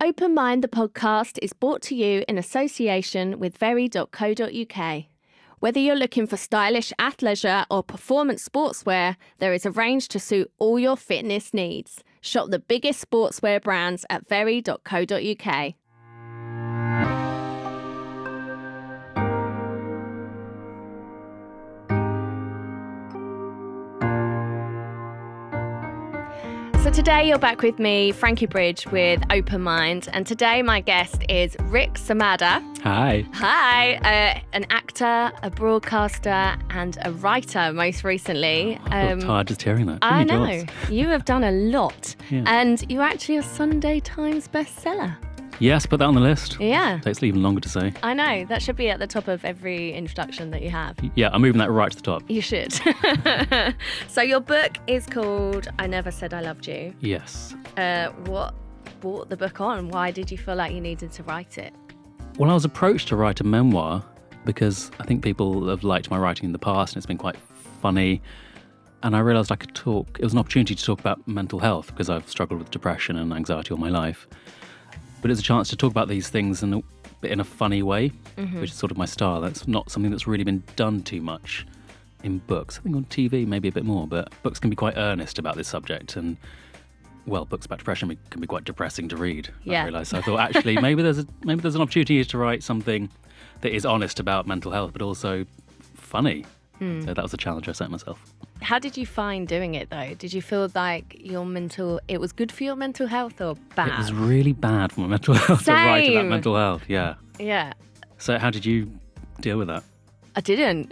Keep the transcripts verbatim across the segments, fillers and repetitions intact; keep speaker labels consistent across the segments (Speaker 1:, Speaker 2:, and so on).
Speaker 1: Open Mind, the podcast, is brought to you in association with very dot co dot uk. Whether you're looking for stylish athleisure or performance sportswear, there is a range to suit all your fitness needs. Shop the biggest sportswear brands at very dot co dot uk. So today you're back with me, Frankie Bridge, with Open Mind, and today my guest is Rick Samada.
Speaker 2: Hi.
Speaker 1: Hi, uh, an actor, a broadcaster, and a writer most recently.
Speaker 2: I feel um, tired just hearing that. Too
Speaker 1: I
Speaker 2: many
Speaker 1: know.
Speaker 2: jobs.
Speaker 1: You have done a lot.
Speaker 2: Yeah.
Speaker 1: And you're actually a Sunday Times bestseller.
Speaker 2: Yes, put that on the list.
Speaker 1: Yeah.
Speaker 2: Takes even longer to say.
Speaker 1: I know. That should be at the top of every introduction that you have.
Speaker 2: Yeah, I'm moving that right to the top.
Speaker 1: You should. So your book is called I Never Said I Loved You.
Speaker 2: Yes.
Speaker 1: Uh, what brought the book on? Why did you feel like you needed to write it?
Speaker 2: Well, I was approached to write a memoir because I think people have liked my writing in the past and it's been quite funny. And I realised I could talk. It was an opportunity to talk about mental health because I've struggled with depression and anxiety all my life. But it's a chance to talk about these things in a, in a funny way, mm-hmm. which is sort of my style. That's not something that's really been done too much in books. I think on T V maybe a bit more, but books can be quite earnest about this subject. And, well, books about depression can be quite depressing to read,
Speaker 1: yeah.
Speaker 2: I realised. So I thought, actually, maybe there's a, maybe there's an opportunity to write something that is honest about mental health, but also funny. Mm. So that was the challenge I set myself.
Speaker 1: How did you find doing it, though? Did you feel like your mental, it was good for your mental health or bad?
Speaker 2: It was really bad for my mental health
Speaker 1: Same.
Speaker 2: to write about mental health, yeah.
Speaker 1: Yeah.
Speaker 2: So how did you deal with that?
Speaker 1: I didn't.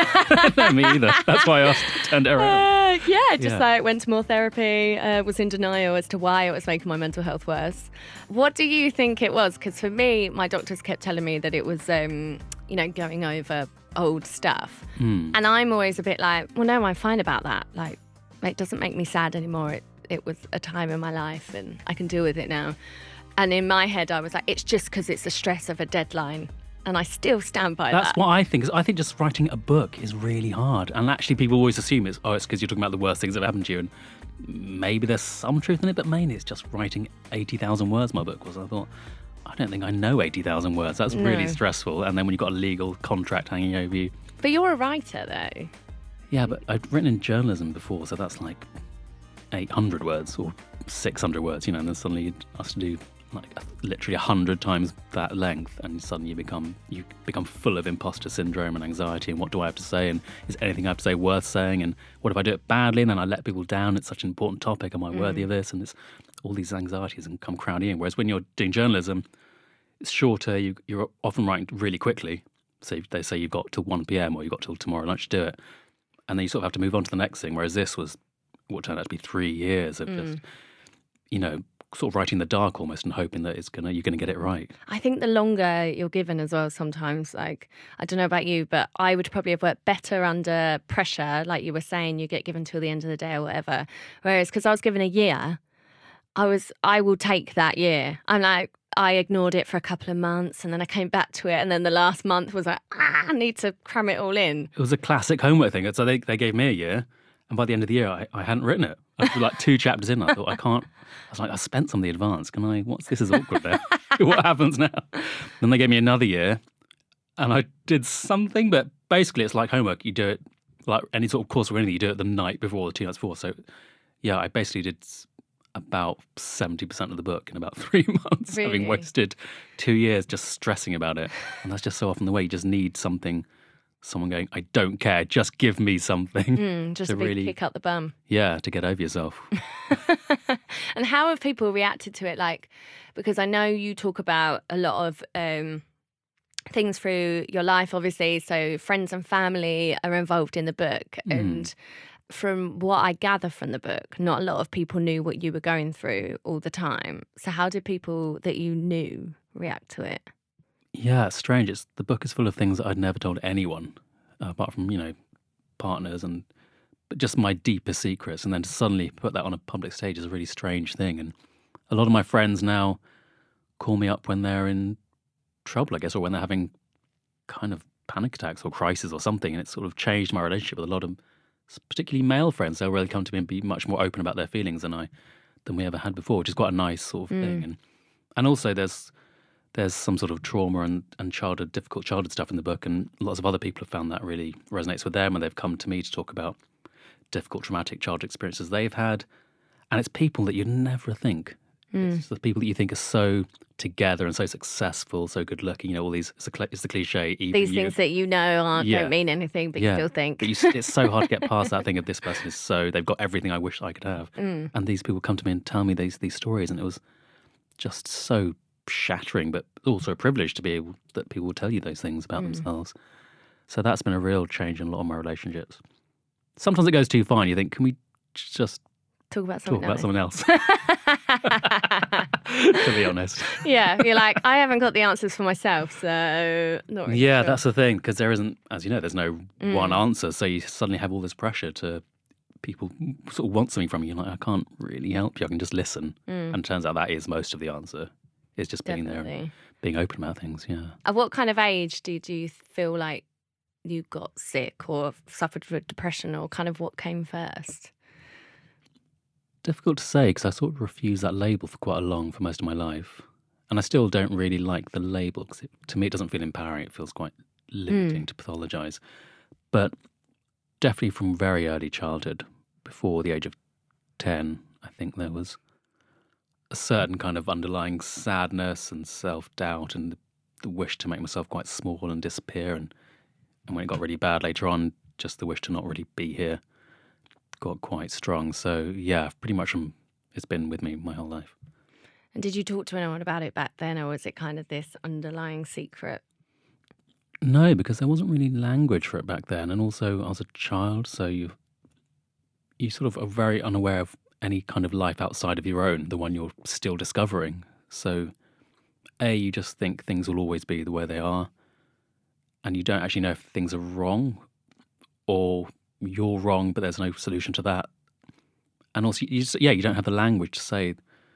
Speaker 2: No, me either. That's why I asked, turned it around.
Speaker 1: Uh, yeah, just
Speaker 2: yeah.
Speaker 1: like went to more therapy, uh, was in denial as to why it was making my mental health worse. What do you think it was? Because for me, my doctors kept telling me that it was, um, you know, going over old stuff. Mm. And I'm always a bit like, well, no, I'm fine about that. Like, it doesn't make me sad anymore. It, it was a time in my life and I can deal with it now. And in my head, I was like, it's just because it's the stress of a deadline. And I still stand by
Speaker 2: That's
Speaker 1: that.
Speaker 2: That's what I think. Is I think just writing a book is really hard. And actually people always assume it's, oh, it's because you're talking about the worst things that have happened to you. And maybe there's some truth in it, but mainly it's just writing eighty thousand words, my book was. I thought, I don't think I know eighty thousand words. That's
Speaker 1: no.
Speaker 2: really stressful. And then when you've got a legal contract hanging over you.
Speaker 1: But you're a writer, though.
Speaker 2: Yeah, but I'd written in journalism before, so that's like eight hundred words or six hundred words, you know, and then suddenly you have to do like literally one hundred times that length, and suddenly you become you become full of imposter syndrome and anxiety, and what do I have to say, and is anything I have to say worth saying, and what if I do it badly and then I let people down? It's such an important topic. Am I mm. worthy of this? And it's all these anxieties and come crowding in. Whereas when you're doing journalism, it's shorter. You, you're often writing really quickly. So they say you've got till one p.m. or you've got till tomorrow lunch to do it. And then you sort of have to move on to the next thing. Whereas this was what turned out to be three years of mm. just, you know, sort of writing in the dark almost and hoping that it's gonna you're going to get it right.
Speaker 1: I think the longer you're given as well sometimes, like, I don't know about you, but I would probably have worked better under pressure. Like you were saying, you get given till the end of the day or whatever. Whereas because I was given a year, I was, I will take that year. I'm like, I ignored it for a couple of months and then I came back to it, and then the last month was like, ah, I need to cram it all in.
Speaker 2: It was a classic homework thing. So they, they gave me a year, and by the end of the year, I, I hadn't written it. I was like two chapters in, I thought, I can't, I was like, I spent some of the advance. Can I, what's this is awkward now. What happens now? Then they gave me another year, and I did something, but basically it's like homework. You do it, like any sort of course or anything, you do it the night before, the two nights before. So yeah, I basically did about seventy percent of the book in about three months,
Speaker 1: really?
Speaker 2: Having wasted two years just stressing about it. And that's just so often the way. You just need something, someone going, I don't care, just give me something.
Speaker 1: Mm, just
Speaker 2: to
Speaker 1: a big
Speaker 2: really,
Speaker 1: kick up the bum.
Speaker 2: Yeah, to get over yourself.
Speaker 1: And how have people reacted to it? Like, because I know you talk about a lot of um, things through your life, obviously. So friends and family are involved in the book. Mm. And from what I gather from the book, not a lot of people knew what you were going through all the time. So how did people that you knew react to it?
Speaker 2: Yeah, it's strange. It's, the book is full of things that I'd never told anyone, uh, apart from, you know, partners and but just my deepest secrets. And then to suddenly put that on a public stage is a really strange thing. And a lot of my friends now call me up when they're in trouble, I guess, or when they're having kind of panic attacks or crisis or something. And it's sort of changed my relationship with a lot of particularly male friends. They'll really come to me and be much more open about their feelings than I than we ever had before, which is quite a nice sort of mm. thing. And And also there's there's some sort of trauma and, and childhood, difficult childhood stuff in the book, and lots of other people have found that really resonates with them, and they've come to me to talk about difficult, traumatic childhood experiences they've had. And it's people that you'd never think. Mm. It's the people that you think are so together and so successful, so good looking, you know, all these, it's, a, it's the cliche.
Speaker 1: These you, things that you know aren't, yeah. don't mean anything, but yeah. you still think.
Speaker 2: But you, it's so hard to get past that thing of this person is so, they've got everything I wish I could have. Mm. And these people come to me and tell me these these stories, and it was just so shattering, but also a privilege to be able, that people will tell you those things about mm. themselves. So that's been a real change in a lot of my relationships. Sometimes it goes too far and you think, can we just
Speaker 1: talk about something
Speaker 2: talk
Speaker 1: else?
Speaker 2: About someone else? To be honest.
Speaker 1: Yeah, you're like, I haven't got the answers for myself, so not really
Speaker 2: Yeah,
Speaker 1: sure.
Speaker 2: That's the thing, because there isn't, as you know, there's no mm. one answer, so you suddenly have all this pressure to, people sort of want something from you. You're like, I can't really help you, I can just listen. Mm. And it turns out that is most of the answer. It's just being
Speaker 1: Definitely.
Speaker 2: there and being open about things, yeah.
Speaker 1: At what kind of age did you feel like you got sick or suffered with depression, or kind of what came first?
Speaker 2: Difficult to say, because I sort of refused that label for quite a long, for most of my life. And I still don't really like the label, because to me it doesn't feel empowering. It feels quite limiting mm. to pathologise. But definitely from very early childhood, before the age of ten, I think there was a certain kind of underlying sadness and self-doubt and the, the wish to make myself quite small and disappear. And, and when it got really bad later on, just the wish to not really be here got quite strong. So yeah, pretty much um, it's been with me my whole life.
Speaker 1: And did you talk to anyone about it back then, or was it kind of this underlying secret?
Speaker 2: No, because there wasn't really language for it back then. And also I was a child, so you you sort of are very unaware of any kind of life outside of your own, the one you're still discovering. So A, you just think things will always be the way they are, and you don't actually know if things are wrong or you're wrong, but there's no solution to that. And also, you just, yeah, you don't have the language to say,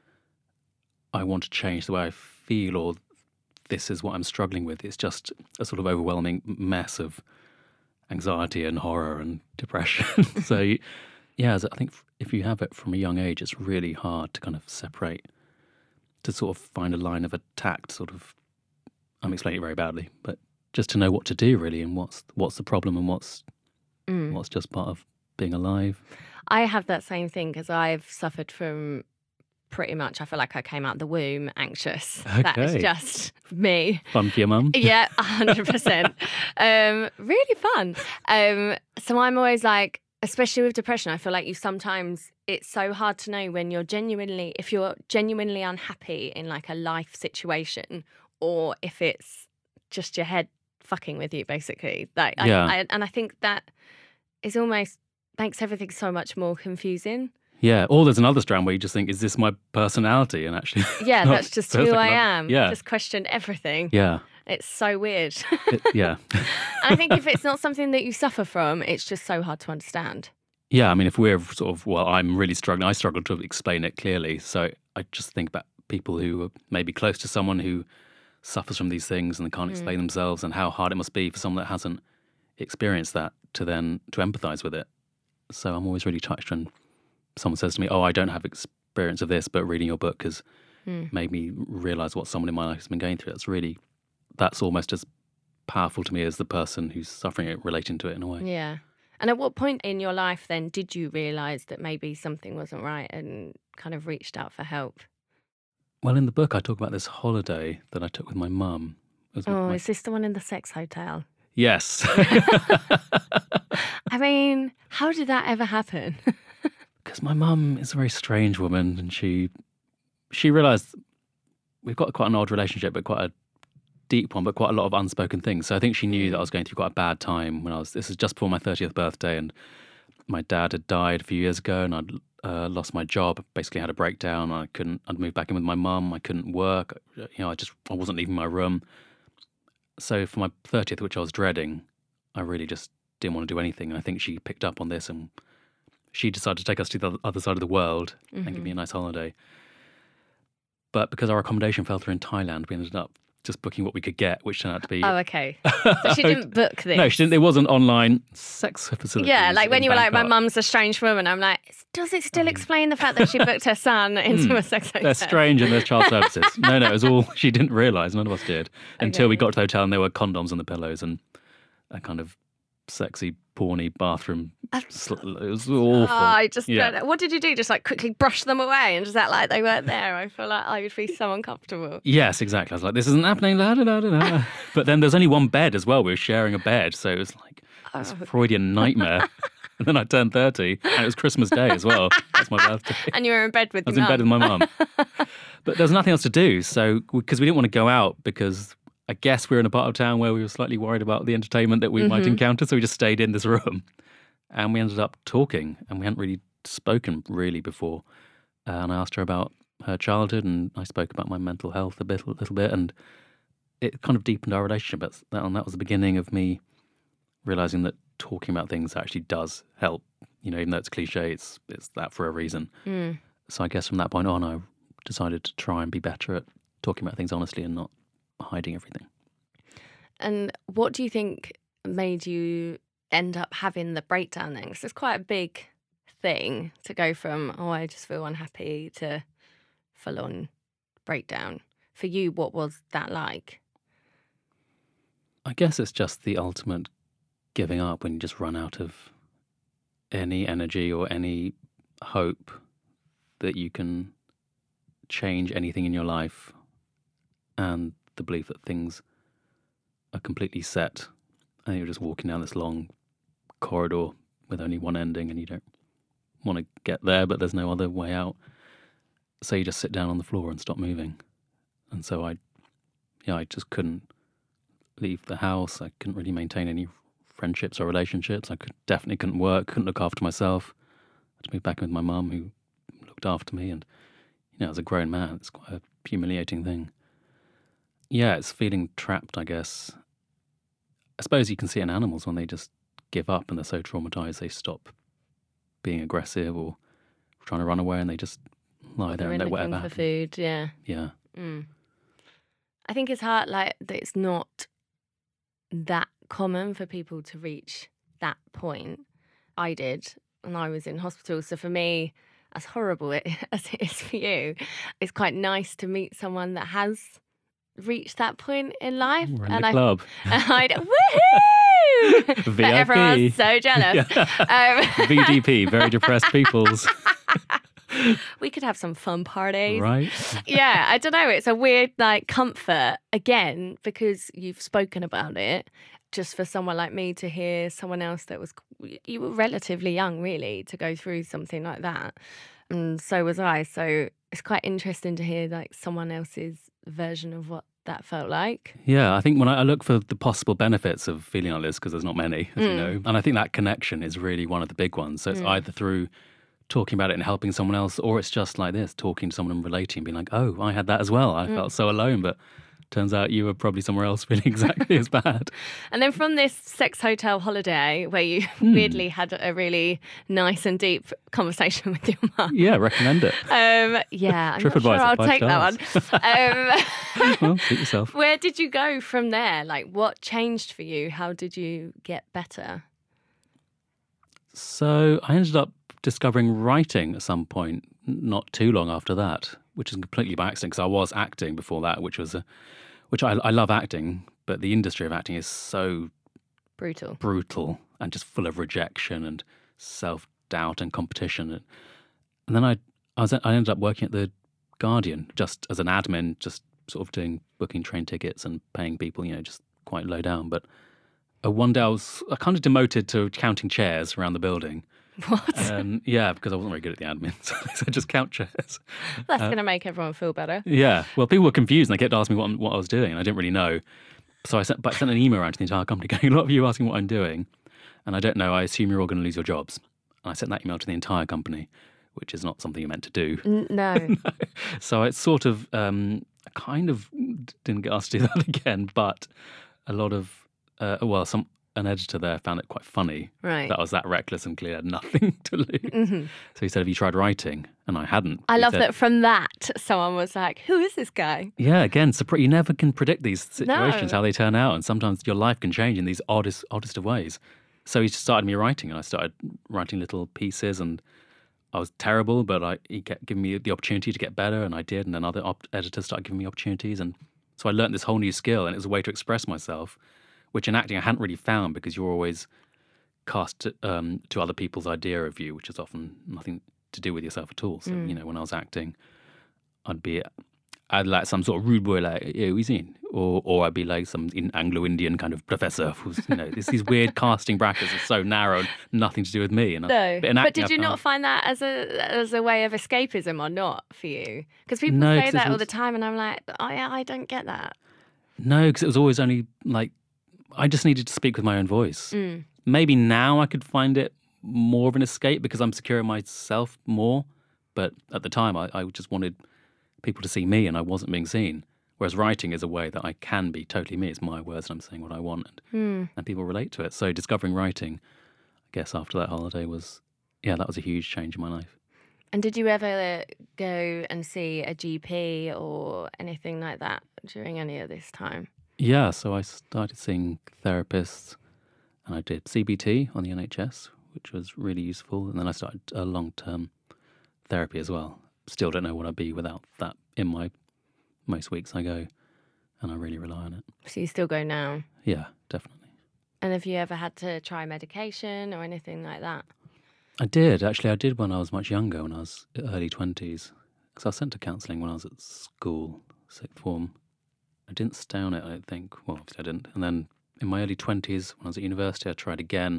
Speaker 2: I want to change the way I feel, or this is what I'm struggling with. It's just a sort of overwhelming mess of anxiety and horror and depression. So, yeah, I think if you have it from a young age, it's really hard to kind of separate, to sort of find a line of attack, to sort of, I'm explaining it very badly, but just to know what to do really, and what's what's the problem and what's mm. what's just part of being alive.
Speaker 1: I have that same thing, because I've suffered from pretty much, I feel like I came out the womb anxious.
Speaker 2: Okay.
Speaker 1: That is just me.
Speaker 2: Fun for your mum?
Speaker 1: Yeah, one hundred percent. um, really fun. Um, so I'm always like, especially with depression, I feel like you sometimes, it's so hard to know when you're genuinely, if you're genuinely unhappy in like a life situation, or if it's just your head fucking with you, basically. Like,
Speaker 2: yeah.
Speaker 1: I, I, and I think that is almost makes everything so much more confusing.
Speaker 2: Yeah, or there's another strand where you just think, is this my personality? And actually,
Speaker 1: yeah, that's just who I am.
Speaker 2: Yeah.
Speaker 1: Just question everything.
Speaker 2: Yeah.
Speaker 1: It's so weird.
Speaker 2: It, yeah.
Speaker 1: And I think if it's not something that you suffer from, it's just so hard to understand.
Speaker 2: Yeah, I mean, if we're sort of, well, I'm really struggling. I struggle to explain it clearly. So I just think about people who are maybe close to someone who suffers from these things and they can't explain mm. themselves, and how hard it must be for someone that hasn't experienced that to then to empathise with it. So I'm always really touched when someone says to me, oh, I don't have experience of this, but reading your book has mm. made me realise what someone in my life has been going through. That's really, that's almost as powerful to me as the person who's suffering it, relating to it in a way.
Speaker 1: Yeah. And at what point in your life then did you realise that maybe something wasn't right and kind of reached out for help?
Speaker 2: Well, in the book I talk about this holiday that I took with my mum.
Speaker 1: Oh,
Speaker 2: my...
Speaker 1: is this the one in the sex hotel?
Speaker 2: Yes.
Speaker 1: I mean, how did that ever happen?
Speaker 2: Because my mum is a very strange woman, and she she realised we've got quite an odd relationship, but quite a deep one, but quite a lot of unspoken things. So I think she knew that I was going through quite a bad time when I was, this is just before my thirtieth birthday, and my dad had died a few years ago, and I'd uh, lost my job, basically had a breakdown. I couldn't, I'd moved back in with my mum, I couldn't work, you know, I just, I wasn't leaving my room. So for my thirtieth, which I was dreading, I really just didn't want to do anything. And I think she picked up on this, and she decided to take us to the other side of the world mm-hmm. and give me a nice holiday. But because our accommodation fell through in Thailand, we ended up just booking what we could get, which turned out to be.
Speaker 1: Oh, okay. So she didn't book this.
Speaker 2: No, she didn't. It wasn't online sex facility.
Speaker 1: Yeah, like when you were like, my
Speaker 2: Bangkok.
Speaker 1: mum's a strange woman. I'm like, does it still explain the fact that she booked her son into
Speaker 2: Mm.
Speaker 1: a sex hotel?
Speaker 2: They're strange and there's child services. No, no, it was all she didn't realise. None of us did until we
Speaker 1: Okay.
Speaker 2: got to the hotel and there were condoms on the pillows and a kind of sexy, porny bathroom. Sl- it was awful.
Speaker 1: Oh, I just
Speaker 2: Yeah.
Speaker 1: don't know. What did you do? Just like quickly brush them away and just act like they weren't there? I feel like I would be so uncomfortable.
Speaker 2: Yes, exactly. I was like, this isn't happening. La, da, da, da, da. But then there's only one bed as well. We were sharing a bed. So it was like this
Speaker 1: Oh.
Speaker 2: Freudian nightmare. And then I turned thirty and it was Christmas Day as well. That's my birthday.
Speaker 1: And you were in bed with
Speaker 2: I was
Speaker 1: your
Speaker 2: in bed with
Speaker 1: mum.
Speaker 2: my mum. But there was nothing else to do. So, because we didn't want to go out because I guess we were in a part of town where we were slightly worried about the entertainment that we might
Speaker 1: Mhm.
Speaker 2: encounter. So we just stayed in this room and we ended up talking and we hadn't really spoken really before. Uh, and I asked her about her childhood and I spoke about my mental health a bit, a little bit. And it kind of deepened our relationship. But that, and that was the beginning of me realizing that talking about things actually does help. You know, even though it's cliche, it's, it's that for a reason.
Speaker 1: Mm.
Speaker 2: So I guess from that point on, I decided to try and be better at talking about things honestly and not hiding everything.
Speaker 1: And what do you think made you end up having the breakdown then? Because it's quite a big thing to go from, oh, I just feel unhappy to full on breakdown. For you, what was that like?
Speaker 2: I guess it's just the ultimate giving up when you just run out of any energy or any hope that you can change anything in your life, and the belief that things are completely set and you're just walking down this long corridor with only one ending and you don't want to get there but there's no other way out, so you just sit down on the floor and stop moving. And so I yeah I just couldn't leave the house. I couldn't really maintain any friendships or relationships. I could definitely couldn't work, couldn't look after myself. I had to move back in with my mum who looked after me, and you know, as a grown man, it's quite a humiliating thing. Yeah, it's feeling trapped, I guess. I suppose you can see it in animals when they just give up and they're so traumatized they stop being aggressive or trying to run away and they just lie there
Speaker 1: They're
Speaker 2: and let
Speaker 1: looking
Speaker 2: whatever
Speaker 1: for
Speaker 2: happens.
Speaker 1: food, yeah.
Speaker 2: Yeah.
Speaker 1: Mm. I think it's hard, like, that it's not that common for people to reach that point. I did, and I was in hospital. So for me, as horrible it, as it is for you, it's quite nice to meet someone that has reached that point in life.
Speaker 2: We're in
Speaker 1: and
Speaker 2: the
Speaker 1: I,
Speaker 2: club.
Speaker 1: and I, woohoo! But
Speaker 2: V I P.
Speaker 1: everyone's so jealous. Um,
Speaker 2: V D P, very depressed peoples.
Speaker 1: we could have some fun parties.
Speaker 2: Right?
Speaker 1: Yeah, I don't know. It's a weird like comfort again because you've spoken about it. Just for someone like me to hear someone else that was, you were relatively young really to go through something like that, and so was I. So it's quite interesting to hear like someone else's version of what that felt like.
Speaker 2: Yeah, I think when I I look for the possible benefits of feeling like this, because there's not many, as you
Speaker 1: Mm.
Speaker 2: know, and I think that connection is really one of the big ones. So it's
Speaker 1: Mm.
Speaker 2: either through talking about it and helping someone else, or it's just like this, talking to someone and relating, being like, oh, I had that as well. I
Speaker 1: Mm.
Speaker 2: felt so alone, but turns out you were probably somewhere else feeling exactly as bad.
Speaker 1: And then from this sex hotel holiday where you
Speaker 2: Hmm.
Speaker 1: weirdly had a really nice and deep conversation with your mum.
Speaker 2: Yeah, recommend it.
Speaker 1: Um, yeah, I'm not sure
Speaker 2: TripAdvisor,
Speaker 1: I'll
Speaker 2: five
Speaker 1: take that one. Um,
Speaker 2: Well, suit yourself.
Speaker 1: Where did you go from there? Like, what changed for you? How did you get better?
Speaker 2: So I ended up discovering writing at some point, n- not too long after that, which is completely by accident because I was acting before that, which was a, which I, I love acting, but the industry of acting is so
Speaker 1: Brutal.
Speaker 2: brutal and just full of rejection and self doubt and competition. And, and then I, I was, I ended up working at the Guardian just as an admin, just sort of doing booking train tickets and paying people, you know, just quite low down. But uh, one day I was I kind of demoted to counting chairs around the building.
Speaker 1: What?
Speaker 2: Um, yeah, because I wasn't very good at the admin, so I just count chairs.
Speaker 1: That's
Speaker 2: uh,
Speaker 1: going to make everyone feel better.
Speaker 2: Yeah, well, people were confused and they kept asking me what, I'm- what I was doing, and I didn't really know. So I sent, but I sent an email around to the entire company going, a lot of you are asking what I'm doing, and I don't know, I assume you're all going to lose your jobs. And I sent that email to the entire company, which is not something you're meant to do.
Speaker 1: N- no.
Speaker 2: So it's sort of, um, I kind of didn't get asked to do that again, but a lot of, uh, well, some an editor there found it quite funny
Speaker 1: Right.
Speaker 2: that I was that reckless and clearly had nothing to lose.
Speaker 1: Mhm.
Speaker 2: So he said, have you tried writing? and I hadn't.
Speaker 1: I
Speaker 2: He
Speaker 1: love
Speaker 2: said-
Speaker 1: that from that, someone was like, who is this guy?
Speaker 2: Yeah, again, surpri- you never can predict these situations,
Speaker 1: No.
Speaker 2: how they turn out, and sometimes your life can change in these oddest, oddest of ways. So he started me writing, and I started writing little pieces, and I was terrible, but I, he kept giving me the opportunity to get better, and I did, and then other op- editors started giving me opportunities, and so I learned this whole new skill, and it was a way to express myself, which in acting I hadn't really found, because you're always cast to, um, to other people's idea of you, which is often nothing to do with yourself at all. So,
Speaker 1: Mm.
Speaker 2: you know, when I was acting, I'd be, I'd like some sort of rude boy, like, yeah, who's in? Or, or I'd be like some in Anglo-Indian kind of professor who's, you know, this, these weird casting brackets are so narrow, and nothing to do with me. And I-
Speaker 1: No.
Speaker 2: but, in
Speaker 1: But
Speaker 2: acting,
Speaker 1: did
Speaker 2: I
Speaker 1: you not
Speaker 2: found-
Speaker 1: find that as a as a way of escapism or not for you? Because people
Speaker 2: No,
Speaker 1: say
Speaker 2: 'cause
Speaker 1: that
Speaker 2: it
Speaker 1: all the
Speaker 2: was-
Speaker 1: time, and I'm like, oh, yeah, I don't get that.
Speaker 2: No, because it was always only like, I just needed to speak with my own voice.
Speaker 1: Mm.
Speaker 2: Maybe now I could find it more of an escape because I'm secure in myself more. But at the time, I, I just wanted people to see me, and I wasn't being seen. Whereas writing is a way that I can be totally me. It's my words, and I'm saying what I want, and,
Speaker 1: Mm.
Speaker 2: and people relate to it. So discovering writing, I guess after that holiday was, yeah, that was a huge change in my life.
Speaker 1: And did you ever go and see a G P or anything like that during any of this time?
Speaker 2: Yeah, so I started seeing therapists, and I did C B T on the N H S, which was really useful. And then I started a long-term therapy as well. Still don't know what I'd be without that in my most weeks I go, and I really rely on it.
Speaker 1: So you still go now?
Speaker 2: Yeah, definitely.
Speaker 1: And have you ever had to try medication or anything like that?
Speaker 2: I did, actually. I did when I was much younger, when I was early twenties. Because I was sent to counselling when I was at school, sixth form. I didn't stay on it, I don't think. Well, obviously I didn't. And then in my early twenties, when I was at university, I tried again.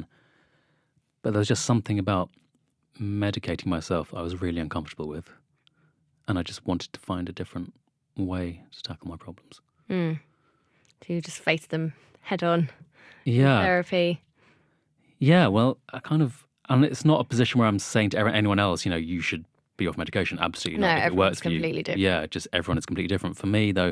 Speaker 2: But there was just something about medicating myself I was really uncomfortable with. And I just wanted to find a different way to tackle my problems.
Speaker 1: Mm. So you just face them head on in
Speaker 2: Yeah.
Speaker 1: therapy?
Speaker 2: Yeah, well, I kind of, and it's not a position where I'm saying to anyone else, you know, you should be off medication. Absolutely
Speaker 1: No,
Speaker 2: not. If it
Speaker 1: everyone's
Speaker 2: works for you.
Speaker 1: completely different.
Speaker 2: Yeah, just everyone is completely different. For me, though,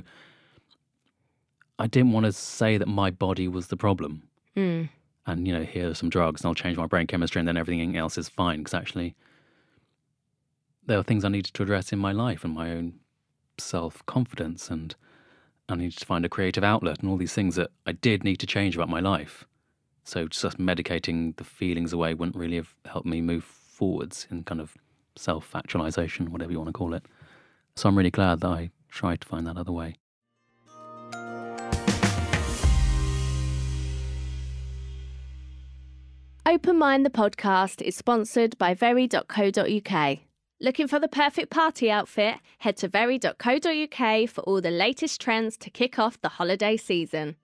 Speaker 2: I didn't want to say that my body was the problem.
Speaker 1: Mm.
Speaker 2: And, you know, here are some drugs and I'll change my brain chemistry and then everything else is fine. Because actually, there were things I needed to address in my life and my own self-confidence, and I needed to find a creative outlet and all these things that I did need to change about my life. So just medicating the feelings away wouldn't really have helped me move forwards in kind of self-actualization, whatever you want to call it. So I'm really glad that I tried to find that other way.
Speaker 1: Open Mind the podcast is sponsored by very dot co dot uk. Looking for the perfect party outfit? Head to very dot co dot uk for all the latest trends to kick off the holiday season.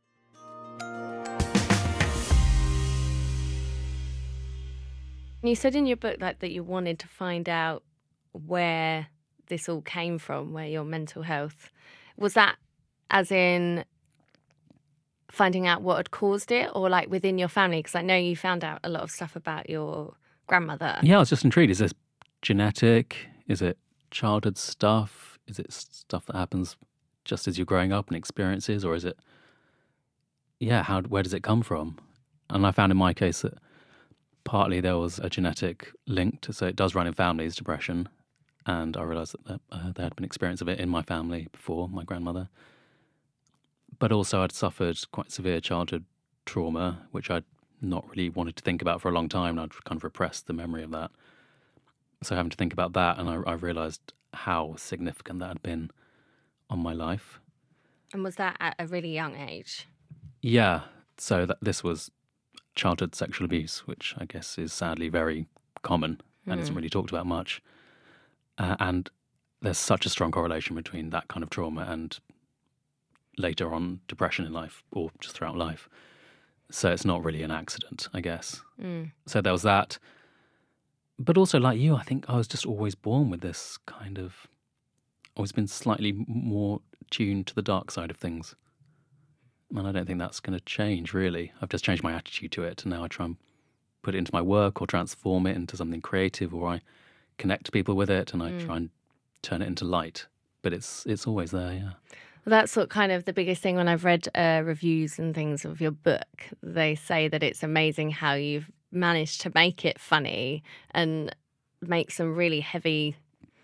Speaker 1: You said in your book like that you wanted to find out where this all came from, where your mental health was that, as in finding out what had caused it, or like within your family? Because I know you found out a lot of stuff about your grandmother.
Speaker 2: Yeah, I was just intrigued. Is this genetic? Is it childhood stuff? Is it stuff that happens just as you're growing up and experiences? Or is it, yeah, how, where does it come from? And I found in my case that partly there was a genetic link to, so it does run in families, depression. And I realised that uh, there had been experience of it in my family before, my grandmother. But also I'd suffered quite severe childhood trauma, which I'd not really wanted to think about for a long time, and I'd kind of repressed the memory of that. So having to think about that, and I, I realised how significant that had been on my life.
Speaker 1: And was that at a really young age?
Speaker 2: Yeah, so that this was childhood sexual abuse, which I guess is sadly very common and
Speaker 1: Mm.
Speaker 2: isn't really talked about much. Uh, and there's such a strong correlation between that kind of trauma and later on depression in life, or just throughout life. So it's not really an accident, I guess.
Speaker 1: Mm.
Speaker 2: So there was that. But also, like you, I think I was just always born with this kind of, always been slightly more tuned to the dark side of things. And I don't think that's going to change, really. I've just changed my attitude to it, and now I try and put it into my work or transform it into something creative, or I connect to people with it and I
Speaker 1: Mm.
Speaker 2: try and turn it into light. But it's it's always there, yeah.
Speaker 1: Well, that's what kind of the biggest thing when I've read uh, reviews and things of your book. They say that it's amazing how you've managed to make it funny and make some really heavy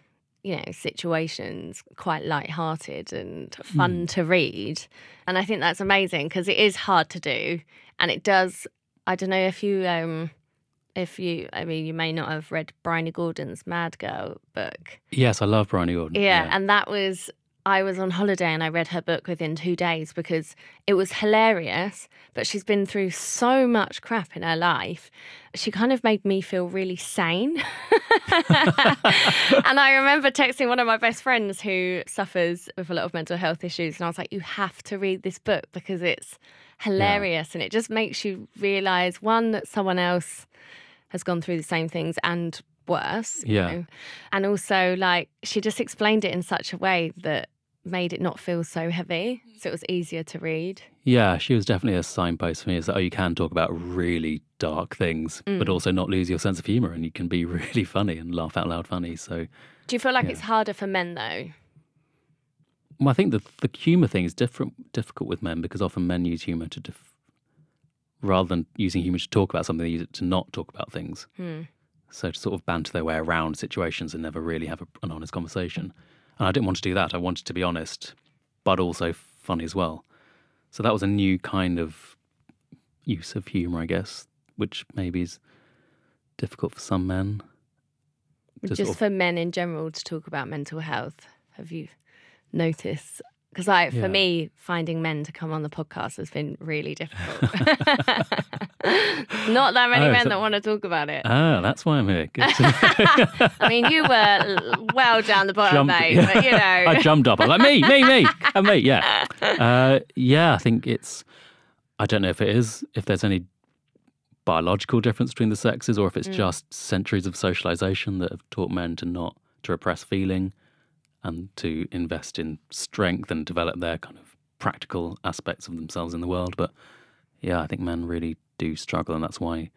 Speaker 1: you know, situations quite light-hearted and fun mm. to read. And I think that's amazing because it is hard to do. And it does, I don't know if you, um, if you, I mean, you may not have read Bryony Gordon's Mad Girl book.
Speaker 2: Yes, I love Bryony Gordon.
Speaker 1: Yeah,
Speaker 2: yeah,
Speaker 1: and that was, I was on holiday and I read her book within two days because it was hilarious, but she's been through so much crap in her life. She kind of made me feel really sane. And I remember texting one of my best friends who suffers with a lot of mental health issues, and I was like, you have to read this book because it's hilarious. Yeah. And it just makes you realise, one, that someone else has gone through the same things and worse.
Speaker 2: Yeah.
Speaker 1: You know? And also, like, she just explained it in such a way that made it not feel so heavy, so it was easier to read.
Speaker 2: Yeah, she was definitely a signpost for me. Is that, oh, you can talk about really dark things, mm. but also not lose your sense of humour, and you can be really funny and laugh out loud funny. So,
Speaker 1: do you feel like
Speaker 2: yeah.
Speaker 1: it's harder for men though?
Speaker 2: Well, I think the the humour thing is different, difficult with men because often men use humour to, def- rather than using humour to talk about something, they use it to not talk about things. Hmm. So to sort of banter their way around situations and never really have a, an honest conversation. And I didn't want to do that. I wanted to be honest, but also funny as well. So that was a new kind of use of humour, I guess, which maybe is difficult for some men.
Speaker 1: Just
Speaker 2: sort of...
Speaker 1: for men in general to talk about mental health, have you noticed? Because like, for
Speaker 2: yeah.
Speaker 1: me, finding men to come on the podcast has been really difficult. Not that many
Speaker 2: oh,
Speaker 1: men
Speaker 2: so...
Speaker 1: that want to talk about it.
Speaker 2: Ah, that's why I'm here.
Speaker 1: I mean, you were well down the bottom,
Speaker 2: jumped,
Speaker 1: mate,
Speaker 2: yeah.
Speaker 1: but you know.
Speaker 2: I jumped up. I'm like, me, me, me, and me, yeah. Uh, yeah, I think it's, I don't know if it is, if there's any biological difference between the sexes or if it's mm. just centuries of socialization that have taught men to not, to repress feeling and to invest in strength and develop their kind of practical aspects of themselves in the world. But yeah, I think men really do struggle, and that's why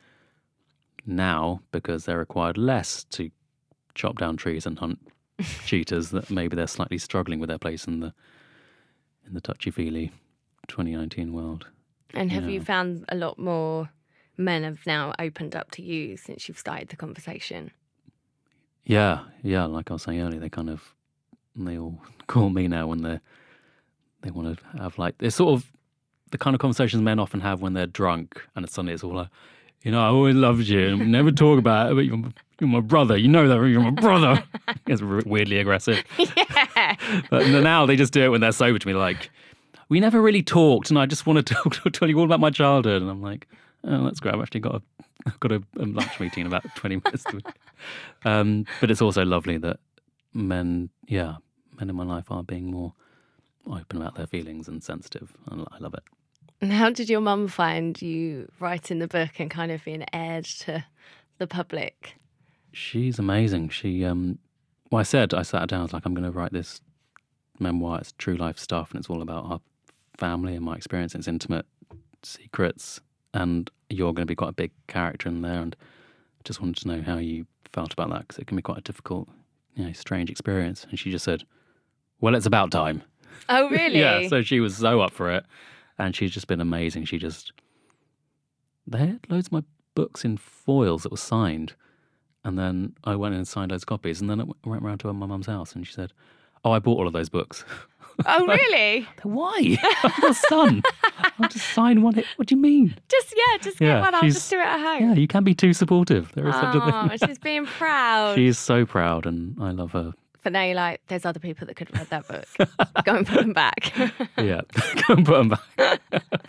Speaker 2: now, because they're required less to chop down trees and hunt cheetahs, that maybe they're slightly struggling with their place in the in the touchy-feely twenty nineteen world.
Speaker 1: And have
Speaker 2: yeah.
Speaker 1: you found a lot more men have now opened up to you since you've started the conversation?
Speaker 2: Yeah, yeah, like I was saying earlier, they kind of, they all call me now when they're, they want to have like, it's sort of the kind of conversations men often have when they're drunk, and suddenly it's all like, you know, I always loved you, and never talk about it, but you're, you're my brother, you know that, you're my brother. It's weirdly aggressive.
Speaker 1: Yeah.
Speaker 2: But now they just do it when they're sober to me, like, we never really talked, and I just want to talk, tell you all about my childhood. And I'm like, oh, that's great, I've actually got a, I've got a, a lunch meeting in about twenty minutes. To, um, but it's also lovely that men, yeah, men in my life are being more open about their feelings and sensitive, and I love it.
Speaker 1: And how did your mum find you writing the book and kind of being aired to the public?
Speaker 2: She's amazing. She, um, well, I said, I sat her down, I was like, I'm going to write this memoir. It's true life stuff, and it's all about our family and my experience. It's intimate secrets, and you're going to be quite a big character in there. And I just wanted to know how you felt about that, because it can be quite a difficult, you know, strange experience. And she just said, well, it's about time.
Speaker 1: Oh, really?
Speaker 2: Yeah, so she was so up for it. And she's just been amazing. She just, they had loads of my books in foils that were signed. And then I went in and signed loads of copies. And then I went around to my mum's house and she said, oh, I bought all of those books.
Speaker 1: Oh, really?
Speaker 2: Like, why? I'm your son. I'll just sign one. What do you mean?
Speaker 1: Just, yeah, just get
Speaker 2: yeah,
Speaker 1: one. I'll just do it at home.
Speaker 2: Yeah, you can be too supportive. There is
Speaker 1: oh,
Speaker 2: such a thing.
Speaker 1: She's being proud.
Speaker 2: She's so proud, and I love her.
Speaker 1: But now you're like, there's other people that could have read that book. Go and put them back.
Speaker 2: Yeah, go and put them back.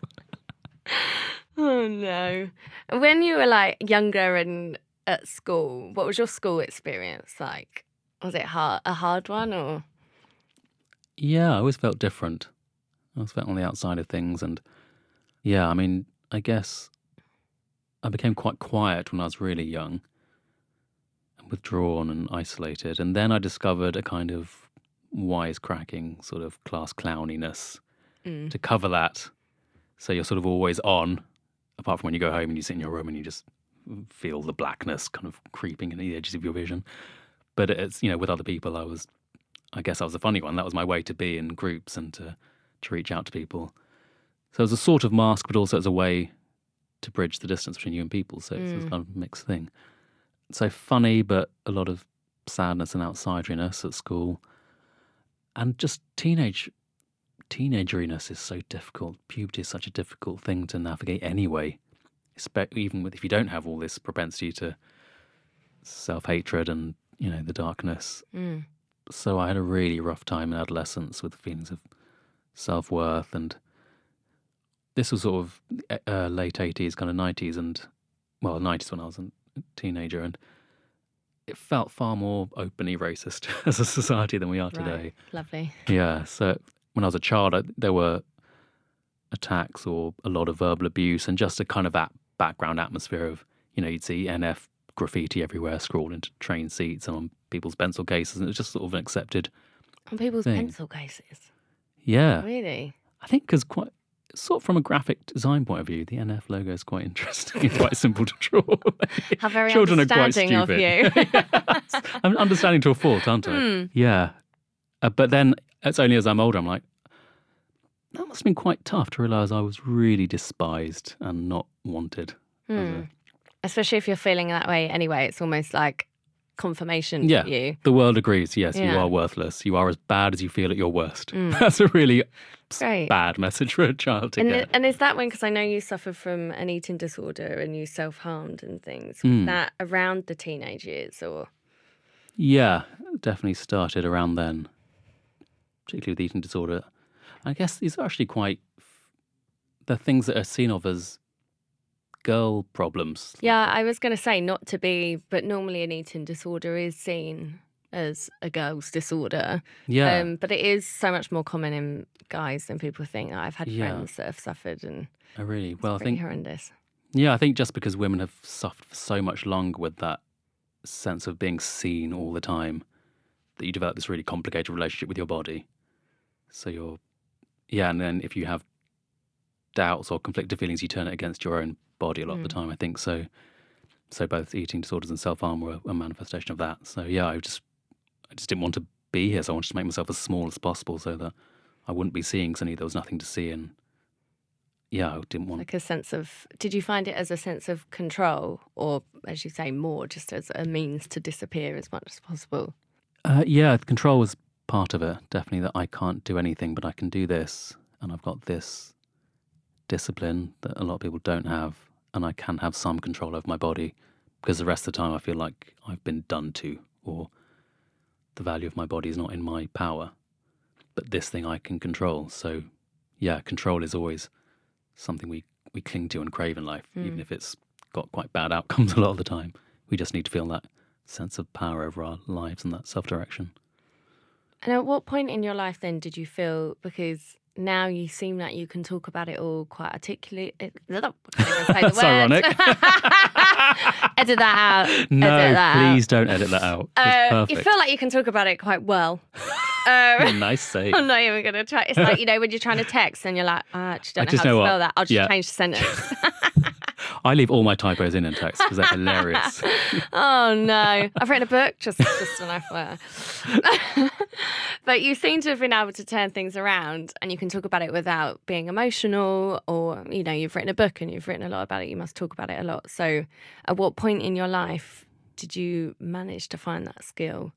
Speaker 1: Oh, no. When you were, like, younger and at school, what was your school experience like? Was it hard, a hard one, or...?
Speaker 2: Yeah, I always felt different. I always felt on the outside of things, and yeah, I mean, I guess I became quite quiet when I was really young, and withdrawn and isolated, and then I discovered a kind of wisecracking sort of class clowniness mm. to cover that. So you're sort of always on, apart from when you go home and you sit in your room and you just feel the blackness kind of creeping in the edges of your vision. But it's, you know, with other people, I was, I guess I was a funny one. That was my way to be in groups and to, to reach out to people. So it was a sort of mask, but also as a way to bridge the distance between you and people. So it's mm. this kind of mixed thing. So funny, but a lot of sadness and outsideriness at school. And just teenage teenageriness is so difficult. Puberty is such a difficult thing to navigate anyway, Espe- even with, if you don't have all this propensity to self-hatred and, you know, the darkness.
Speaker 1: Mm.
Speaker 2: So I had a really rough time in adolescence with feelings of self-worth, and this was sort of uh, late eighties, kind of nineties, and, well, nineties when I was a teenager, and it felt far more openly racist as a society than we are today.
Speaker 1: Right. Lovely.
Speaker 2: Yeah, so when I was a child, I, there were attacks or a lot of verbal abuse, and just a kind of that background atmosphere of, you know, you'd see N F graffiti everywhere, scrawled into train seats and on people's pencil cases, and it was just sort of an accepted
Speaker 1: On people's
Speaker 2: thing.
Speaker 1: pencil cases.
Speaker 2: Yeah.
Speaker 1: Really?
Speaker 2: I think because quite, sort of from a graphic design point of view, the N F logo is quite interesting and quite simple to draw.
Speaker 1: How very
Speaker 2: Children are quite
Speaker 1: understanding of
Speaker 2: stupid.
Speaker 1: you.
Speaker 2: Yes. I'm understanding to a fault, aren't I?
Speaker 1: Mm.
Speaker 2: Yeah. Uh, but then it's only as I'm older, I'm like, that must have been quite tough to realise I was really despised and not wanted. as
Speaker 1: Mm.
Speaker 2: a-
Speaker 1: Especially if you're feeling that way anyway, it's almost like confirmation
Speaker 2: Yeah.
Speaker 1: for you.
Speaker 2: The world agrees, yes, you
Speaker 1: Yeah.
Speaker 2: are worthless. You are as bad as you feel at your worst.
Speaker 1: Mm.
Speaker 2: That's a really
Speaker 1: Great.
Speaker 2: bad message for a child to
Speaker 1: And,
Speaker 2: get.
Speaker 1: and is that when, because I know you suffered from an eating disorder and you self-harmed and things, was
Speaker 2: Mm.
Speaker 1: that around the teenage years or?
Speaker 2: Yeah, definitely started around then, particularly with eating disorder. I guess these are actually quite, the things that are seen of as girl problems.
Speaker 1: Yeah, I was going to say not to be, but normally an eating disorder is seen as a girl's disorder.
Speaker 2: Yeah.
Speaker 1: Um, but it is so much more common in guys than people think. I've had
Speaker 2: Yeah.
Speaker 1: friends that have suffered and
Speaker 2: I really,
Speaker 1: it's
Speaker 2: well, I
Speaker 1: pretty
Speaker 2: think,
Speaker 1: horrendous.
Speaker 2: yeah, I think just because women have suffered for so much longer with that sense of being seen all the time, that you develop this really complicated relationship with your body. So you're, yeah, and then if you have doubts or conflicted feelings, you turn it against your own body a lot of the
Speaker 1: Mm.
Speaker 2: time, I think. So so both eating disorders and self-harm were a manifestation of that. So yeah, I just I just didn't want to be here, so I wanted to make myself as small as possible so that I wouldn't be seeing, because I knew there was nothing to see, and yeah, I didn't want...
Speaker 1: Like a sense of, did you find it as a sense of control or, as you say, more just as a means to disappear as much as possible?
Speaker 2: Uh, yeah, control was part of it, definitely, that I can't do anything, but I can do this, and I've got this discipline that a lot of people don't have, and I can have some control over my body, because the rest of the time I feel like I've been done to, or the value of my body is not in my power, but this thing I can control. So yeah, control is always something we, we cling to and crave in life,
Speaker 1: Mm.
Speaker 2: even if it's got quite bad outcomes a lot of the time. We just need to feel that sense of power over our lives and that self-direction.
Speaker 1: And at what point in your life then did you feel, because now you seem like you can talk about it all quite articulate. I can't even say the
Speaker 2: That's
Speaker 1: word.
Speaker 2: ironic.
Speaker 1: Edit that out.
Speaker 2: No,
Speaker 1: edit that
Speaker 2: please don't edit that out. It's
Speaker 1: out. Uh,
Speaker 2: perfect.
Speaker 1: you feel like you can talk about it quite well. Um,
Speaker 2: Nice save.
Speaker 1: I'm not even going to try. It's like, you know, when you're trying to text and you're like, oh, I actually
Speaker 2: I
Speaker 1: don't
Speaker 2: just
Speaker 1: know how
Speaker 2: know
Speaker 1: to
Speaker 2: what-
Speaker 1: spell that. I'll just
Speaker 2: yeah.
Speaker 1: change the sentence.
Speaker 2: I leave all my typos in in text because they're hilarious.
Speaker 1: Oh no, I've written a book, just just an F Y I. But you seem to have been able to turn things around, and you can talk about it without being emotional, or, you know, you've written a book and you've written a lot about it, you must talk about it a lot. So at what point in your life did you manage to find that skill?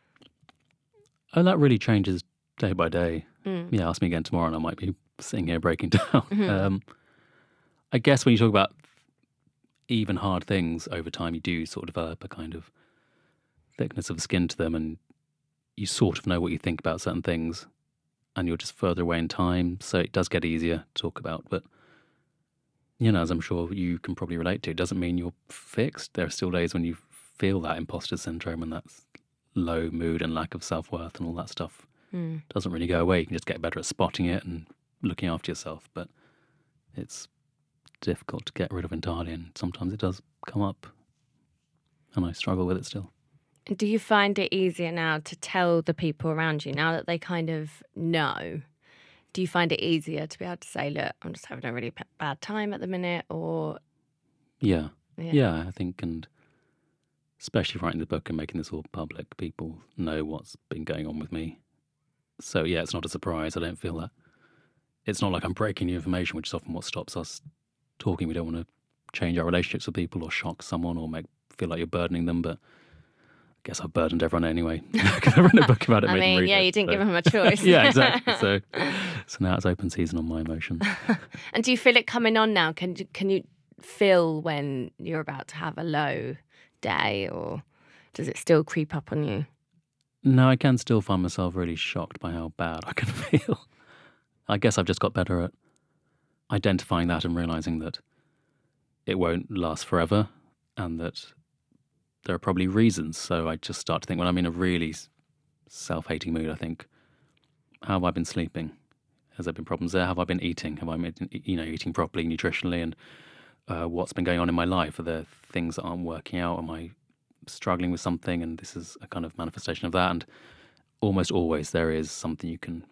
Speaker 2: Oh, that really changes day by day.
Speaker 1: Mm.
Speaker 2: Yeah, ask me again tomorrow and I might be sitting here breaking down.
Speaker 1: Mhm.
Speaker 2: Um, I guess when you talk about even hard things over time, you do sort of develop a kind of thickness of skin to them, and you sort of know what you think about certain things, and you're just further away in time, so it does get easier to talk about. But, you know, as I'm sure you can probably relate to, it doesn't mean you're fixed. There are still days when you feel that imposter syndrome and that low mood and lack of self-worth and all that stuff.
Speaker 1: Mm.
Speaker 2: Doesn't really go away. You can just get better at spotting it and looking after yourself, but it's difficult to get rid of entirely, and sometimes it does come up, and I struggle with it still.
Speaker 1: Do you find it easier now to tell the people around you, now that they kind of know? Do you find it easier to be able to say, look, I'm just having a really p- bad time at the minute, or...
Speaker 2: Yeah.
Speaker 1: Yeah.
Speaker 2: yeah, I think, and especially writing the book and making this all public, people know what's been going on with me. So yeah, it's not a surprise. I don't feel that. It's not like I'm breaking new information, which is often what stops us talking. We don't want to change our relationships with people or shock someone or make feel like you're burdening them, but I guess I've burdened everyone anyway. Because I've written a book about it.
Speaker 1: I
Speaker 2: made them
Speaker 1: mean,
Speaker 2: read
Speaker 1: yeah,
Speaker 2: it,
Speaker 1: you didn't
Speaker 2: so.
Speaker 1: give them a choice.
Speaker 2: Yeah, exactly. So, so now it's open season on my emotions.
Speaker 1: And do you feel it coming on now? Can you, can you feel when you're about to have a low day, or does it still creep up on you?
Speaker 2: No, I can still find myself really shocked by how bad I can feel. I guess I've just got better at identifying that and realising that it won't last forever and that there are probably reasons. So I just start to think when I'm in a really self-hating mood, I think, how have I been sleeping? Has there been problems there? Have I been eating? Have I been, you know, eating properly, nutritionally? And uh, what's been going on in my life? Are there things that aren't working out? Am I struggling with something? And this is a kind of manifestation of that. And almost always there is something you can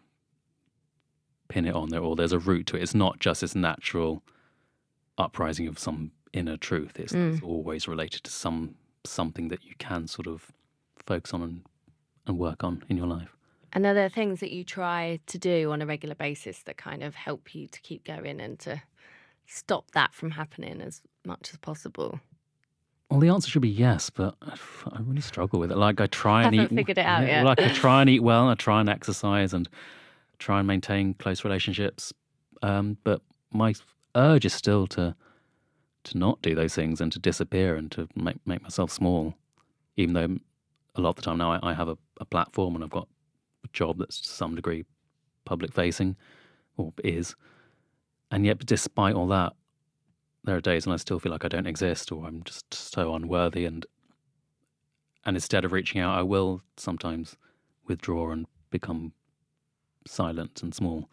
Speaker 2: pin it on there, or there's a root to it. It's not just this natural uprising of some inner truth. It's, mm. it's always related to some something that you can sort of focus on and, and work on in your life.
Speaker 1: And are there things that you try to do on a regular basis that kind of help you to keep going and to stop that from happening as much as possible?
Speaker 2: Well, the answer should be yes, but I really struggle with it. Like I try and
Speaker 1: Haven't
Speaker 2: eat.
Speaker 1: figured it out
Speaker 2: yeah,
Speaker 1: yet.
Speaker 2: Like I try and eat well, I try and exercise, and try and maintain close relationships. Um, but my urge is still to to not do those things and to disappear and to make make myself small. Even though a lot of the time now I, I have a, a platform and I've got a job that's to some degree public facing, or is. And yet, despite all that, there are days when I still feel like I don't exist, or I'm just so unworthy. And and instead of reaching out, I will sometimes withdraw and become silent and small.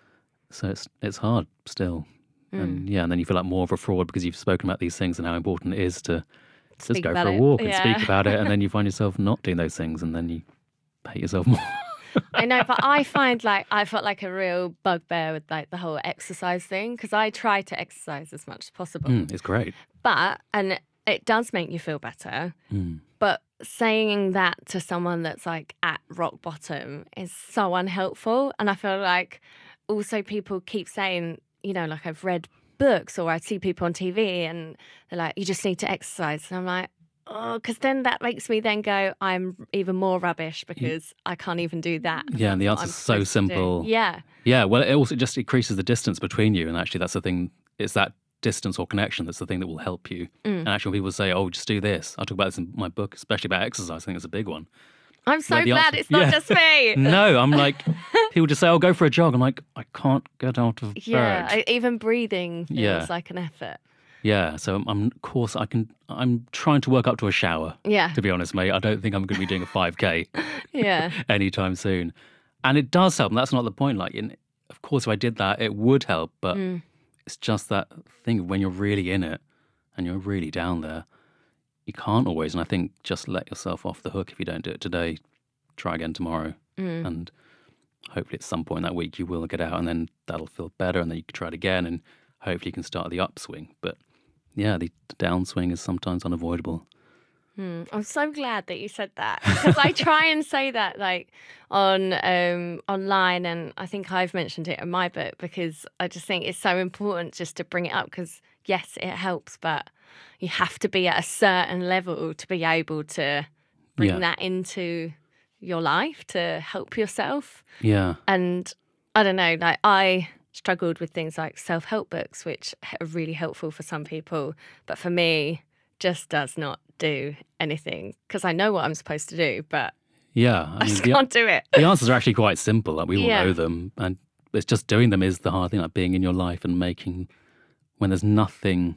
Speaker 2: So it's it's hard still. Mm. And yeah, and then you feel like more of a fraud because you've spoken about these things and how important it is to
Speaker 1: speak
Speaker 2: just go for a
Speaker 1: it.
Speaker 2: walk
Speaker 1: yeah.
Speaker 2: and speak about it, and then you find yourself not doing those things, and then you hate yourself more.
Speaker 1: I know, but I find like I felt like a real bugbear with like the whole exercise thing, because I try to exercise as much as possible.
Speaker 2: Mm, it's great.
Speaker 1: But, and it does make you feel better,
Speaker 2: mm.
Speaker 1: but saying that to someone that's like at rock bottom is so unhelpful. And I feel like also people keep saying, you know, like I've read books or I see people on T V and they're like, you just need to exercise. And I'm like, oh, because then that makes me then go, I'm even more rubbish because I can't even do that.
Speaker 2: Yeah, and the answer's so simple.
Speaker 1: Yeah.
Speaker 2: Yeah, well, it also just increases the distance between you. And actually, that's the thing, it's that distance or connection that's the thing that will help you. Mm. And actually, when people say, oh, just do this. I talk about this in my book, especially about exercise. I think it's a big one.
Speaker 1: I'm so glad
Speaker 2: answer,
Speaker 1: it's not
Speaker 2: yeah.
Speaker 1: just me.
Speaker 2: No, I'm like, people just say, oh, go for a jog. I'm like, I can't get out of bed.
Speaker 1: Yeah, I, even breathing feels
Speaker 2: yeah.
Speaker 1: like an effort.
Speaker 2: Yeah, so I'm, I'm, of course, I can, I'm trying to work up to a shower.
Speaker 1: Yeah.
Speaker 2: To be honest, mate. I don't think I'm going to be doing a five K
Speaker 1: yeah.
Speaker 2: anytime soon. And it does help, and that's not the point. Like, in, of course, if I did that, it would help, but mm. it's just that thing of when you're really in it and you're really down there, you can't always. And I think just let yourself off the hook if you don't do it today. Try again tomorrow. Mm. And hopefully at some point that week you will get out and then that'll feel better and then you can try it again and hopefully you can start the upswing. But yeah, the downswing is sometimes unavoidable.
Speaker 1: Hmm. I'm so glad that you said that, because I try and say that like on um, online, and I think I've mentioned it in my book because I just think it's so important just to bring it up, because yes, it helps, but you have to be at a certain level to be able to bring
Speaker 2: yeah.
Speaker 1: that into your life to help yourself.
Speaker 2: Yeah.
Speaker 1: And I don't know, like I struggled with things like self-help books, which are really helpful for some people, but for me just does not do anything, because I know what I'm supposed to do, but
Speaker 2: yeah,
Speaker 1: I, mean, I just the, can't do it.
Speaker 2: The answers are actually quite simple. Like we all
Speaker 1: yeah.
Speaker 2: know them, and it's just doing them is the hard thing. Like being in your life and making, when there's nothing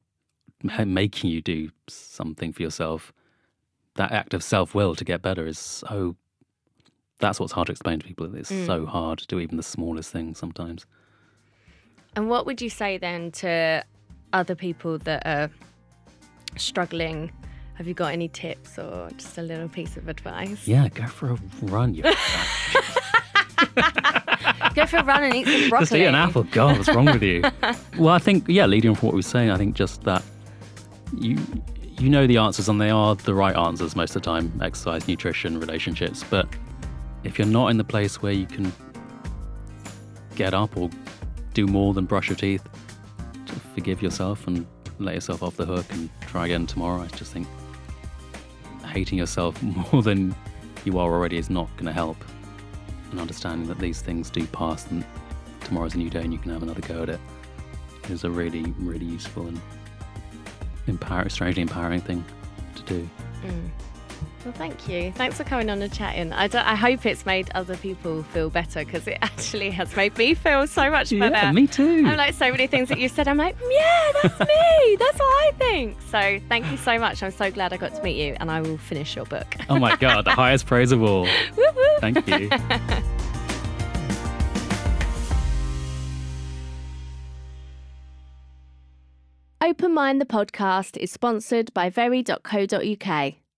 Speaker 2: making you do something for yourself, that act of self-will to get better is so. That's what's hard to explain to people. It's mm. so hard to do even the smallest things sometimes.
Speaker 1: And what would you say then to other people that are struggling? Have you got any tips or just a little piece of advice?
Speaker 2: Yeah, go for a run. You
Speaker 1: Go for a run and eat some broccoli.
Speaker 2: Just eat an apple. God, what's wrong with you? Well, I think, yeah, leading on from what we were saying, I think just that you you know the answers and they are the right answers most of the time. Exercise, nutrition, relationships. But if you're not in the place where you can get up or do more than brush your teeth, to forgive yourself and let yourself off the hook and try again tomorrow. I just think hating yourself more than you are already is not going to help. And understanding that these things do pass and tomorrow's a new day and you can have another go at it is a really, really useful and empowering, strangely empowering thing to do.
Speaker 1: Mm. Well, thank you. Thanks for coming on and chatting. I, don't, I hope it's made other people feel better, because it actually has made me feel so much better.
Speaker 2: Yeah, me too.
Speaker 1: I'm like, so many things that you said, I'm like, yeah, that's me. That's what I think. So thank you so much. I'm so glad I got to meet you, and I will finish your book.
Speaker 2: Oh my God, the highest praise of all.
Speaker 1: Woo-woo.
Speaker 2: Thank you.
Speaker 1: Open Mind, the podcast, is sponsored by very dot co dot uk.